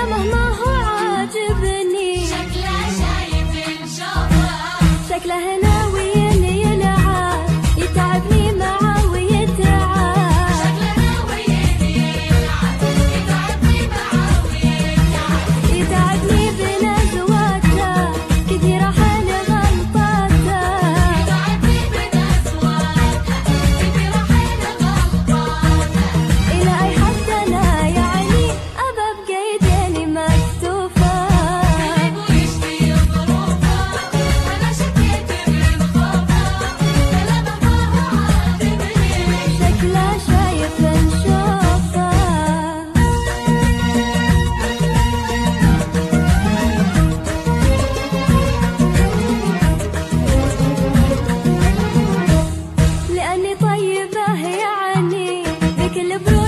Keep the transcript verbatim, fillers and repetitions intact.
كلامه ما هو عاجبني، شكله شايف نشوفه، شكله ناوي يلعب يتعبني معاه ويتعب، شكله ناوي يلعب يتعبني معاه ويتعب، يتعبني بنزواته كثيرة حال غلطاته، يتعبني بنزواته كثيرة حال غلطاته، إلى أي حد أنا يعني أبى بقيديني مكتوفة، يغيب ويشتي ظروفه، أنا شكيت من خوفه، كلامه ما هو عاجبني، شكله شايف نشوفه. لأني طيبة يعني بكل برود